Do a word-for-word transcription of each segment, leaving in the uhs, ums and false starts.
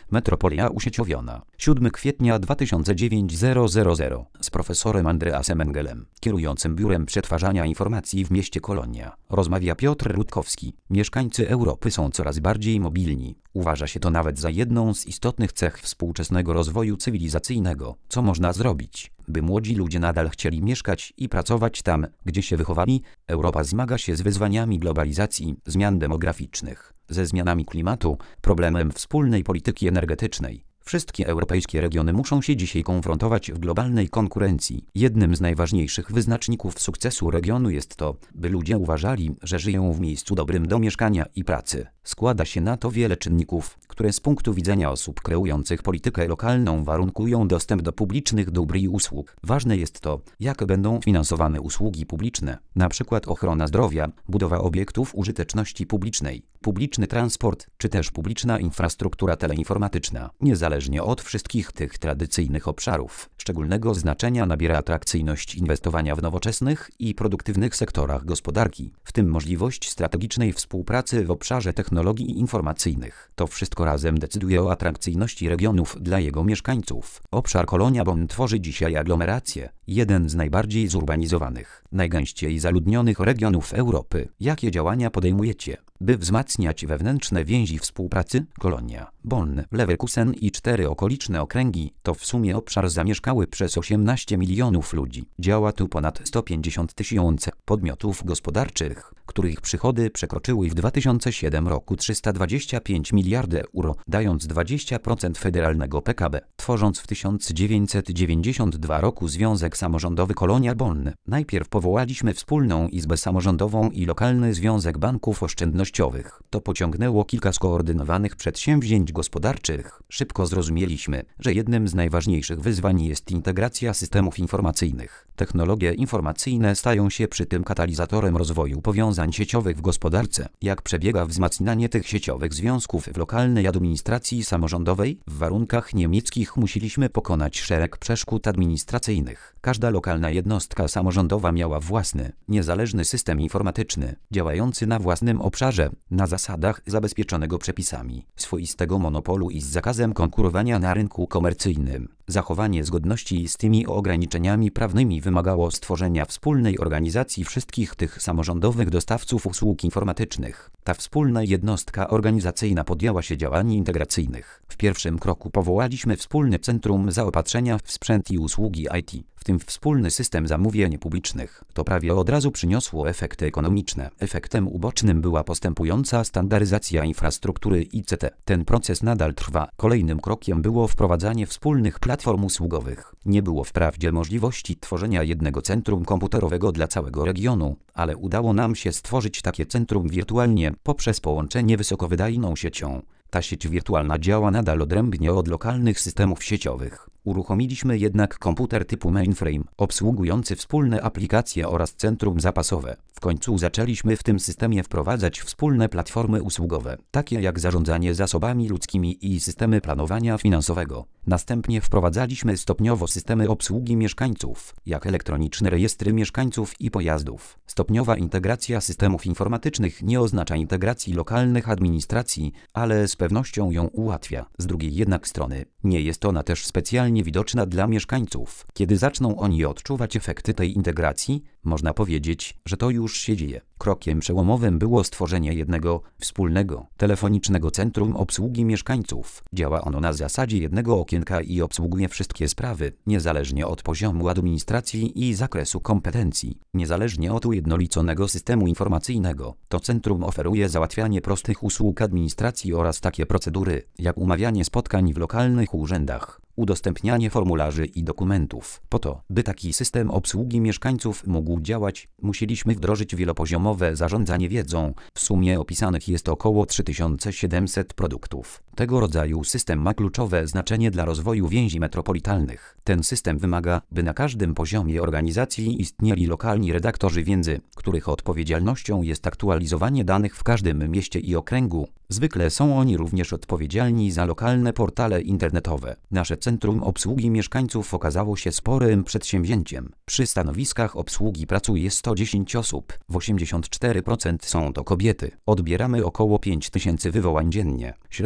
Metropolia usieciowiona. siódmego kwietnia dwa tysiące dziewiątego z profesorem Andreasem Engelem, kierującym Biurem Przetwarzania Informacji w mieście Kolonia. Rozmawia Piotr Rutkowski. Mieszkańcy Europy są coraz bardziej mobilni. Uważa się to nawet za jedną z istotnych cech współczesnego rozwoju cywilizacyjnego. Co można zrobić, by młodzi ludzie nadal chcieli mieszkać i pracować tam, gdzie się wychowali? Europa zmaga się z wyzwaniami globalizacji, zmian demograficznych, ze zmianami klimatu, problemem wspólnej polityki energetycznej. Wszystkie europejskie regiony muszą się dzisiaj konfrontować w globalnej konkurencji. Jednym z najważniejszych wyznaczników sukcesu regionu jest to, by ludzie uważali, że żyją w miejscu dobrym do mieszkania i pracy. Składa się na to wiele czynników, które z punktu widzenia osób kreujących politykę lokalną warunkują dostęp do publicznych dóbr i usług. Ważne jest to, jak będą finansowane usługi publiczne, na przykład ochrona zdrowia, budowa obiektów użyteczności publicznej, publiczny transport, czy też publiczna infrastruktura teleinformatyczna. Niezależnie od wszystkich tych tradycyjnych obszarów, szczególnego znaczenia nabiera atrakcyjność inwestowania w nowoczesnych i produktywnych sektorach gospodarki, w tym możliwość strategicznej współpracy w obszarze technologii informacyjnych. To wszystko razem decyduje o atrakcyjności regionów dla jego mieszkańców. Obszar Kolonia Bonn tworzy dzisiaj aglomerację, jeden z najbardziej zurbanizowanych, najgęściej zaludnionych regionów Europy. Jakie działania podejmujecie, by wzmacniać wewnętrzne więzi współpracy? Kolonia, Bonn, Leverkusen i cztery okoliczne okręgi to w sumie obszar zamieszkały przez osiemnaście milionów ludzi. Działa tu ponad sto pięćdziesiąt tysięcy podmiotów gospodarczych, których przychody przekroczyły w dwa tysiące siódmym roku trzysta dwadzieścia pięć miliardów euro, dając dwadzieścia procent federalnego P K B, tworząc w tysiąc dziewięćset dziewięćdziesiątym drugim roku Związek Samorządowy Kolonia Bonn. Najpierw powołaliśmy wspólną izbę samorządową i lokalny związek banków oszczędnościowych. To pociągnęło kilka skoordynowanych przedsięwzięć gospodarczych. Szybko zrozumieliśmy, że jednym z najważniejszych wyzwań jest integracja systemów informacyjnych. Technologie informacyjne stają się przy tym katalizatorem rozwoju powiązań sieciowych w gospodarce. Jak przebiega wzmacnianie tych sieciowych związków w lokalnej administracji samorządowej? W warunkach niemieckich musieliśmy pokonać szereg przeszkód administracyjnych. Każda lokalna jednostka samorządowa miała własny, niezależny system informatyczny, działający na własnym obszarze, na zasadach zabezpieczonego przepisami, swoistego monopolu i z zakazem konkurowania na rynku komercyjnym. Zachowanie zgodności z tymi ograniczeniami prawnymi wymagało stworzenia wspólnej organizacji wszystkich tych samorządowych dostawców usług informatycznych. Ta wspólna jednostka organizacyjna podjęła się działań integracyjnych. W pierwszym kroku powołaliśmy wspólne centrum zaopatrzenia w sprzęt i usługi I T, w tym wspólny system zamówień publicznych. To prawie od razu przyniosło efekty ekonomiczne. Efektem ubocznym była postępująca standaryzacja infrastruktury I C T. Ten proces nadal trwa. Kolejnym krokiem było wprowadzanie wspólnych platform usługowych. Nie było wprawdzie możliwości tworzenia jednego centrum komputerowego dla całego regionu, ale udało nam się stworzyć takie centrum wirtualnie poprzez połączenie wysokowydajną siecią. Ta sieć wirtualna działa nadal odrębnie od lokalnych systemów sieciowych. Uruchomiliśmy jednak komputer typu mainframe, obsługujący wspólne aplikacje oraz centrum zapasowe. W końcu zaczęliśmy w tym systemie wprowadzać wspólne platformy usługowe, takie jak zarządzanie zasobami ludzkimi i systemy planowania finansowego. Następnie wprowadzaliśmy stopniowo systemy obsługi mieszkańców, jak elektroniczne rejestry mieszkańców i pojazdów. Stopniowa integracja systemów informatycznych nie oznacza integracji lokalnych administracji, ale z pewnością ją ułatwia. Z drugiej jednak strony, nie jest ona też specjalnie widoczna dla mieszkańców. Kiedy zaczną oni odczuwać efekty tej integracji, można powiedzieć, że to już się dzieje. Krokiem przełomowym było stworzenie jednego, wspólnego, telefonicznego centrum obsługi mieszkańców. Działa ono na zasadzie jednego okienka i obsługuje wszystkie sprawy, niezależnie od poziomu administracji i zakresu kompetencji. Niezależnie od ujednoliconego systemu informacyjnego, to centrum oferuje załatwianie prostych usług administracji oraz takie procedury, jak umawianie spotkań w lokalnych urzędach, udostępnianie formularzy i dokumentów. Po to, by taki system obsługi mieszkańców mógł działać, musieliśmy wdrożyć wielopoziomowe zarządzanie wiedzą. W sumie opisanych jest około trzy tysiące siedemset produktów. Tego rodzaju system ma kluczowe znaczenie dla rozwoju więzi metropolitalnych. Ten system wymaga, by na każdym poziomie organizacji istnieli lokalni redaktorzy wiedzy, których odpowiedzialnością jest aktualizowanie danych w każdym mieście i okręgu. Zwykle są oni również odpowiedzialni za lokalne portale internetowe. Nasze Centrum Obsługi Mieszkańców okazało się sporym przedsięwzięciem. Przy stanowiskach obsługi pracuje sto dziesięć osób, w osiemdziesiąt cztery procent są to kobiety. Odbieramy około pięć tysięcy wywołań dziennie. Średni czas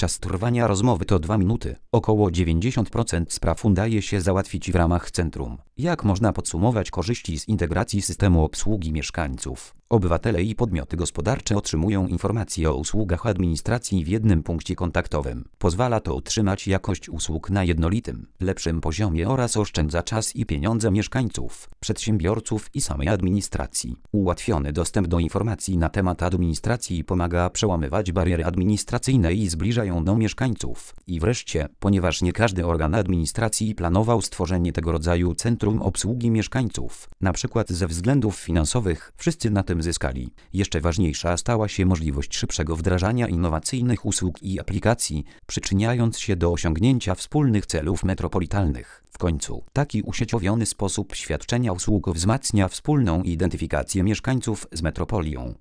czas trwania rozmowy to dwa minuty. Około dziewięćdziesiąt procent spraw udaje się załatwić w ramach centrum. Jak można podsumować korzyści z integracji systemu obsługi mieszkańców? Obywatele i podmioty gospodarcze otrzymują informacje o usługach administracji w jednym punkcie kontaktowym. Pozwala to utrzymać jakość usług na jednolitym, lepszym poziomie oraz oszczędza czas i pieniądze mieszkańców, przedsiębiorców i samej administracji. Ułatwiony dostęp do informacji na temat administracji pomaga przełamywać bariery administracyjne i zbliża ją do mieszkańców. I wreszcie, ponieważ nie każdy organ administracji planował stworzenie tego rodzaju centrum obsługi mieszkańców, na przykład ze względów finansowych, wszyscy na tym zyskali. Jeszcze ważniejsza stała się możliwość szybszego wdrażania innowacyjnych usług i aplikacji, przyczyniając się do osiągnięcia wspólnych celów metropolitalnych. W końcu, taki usieciowiony sposób świadczenia usług wzmacnia wspólną identyfikację mieszkańców z metropolią.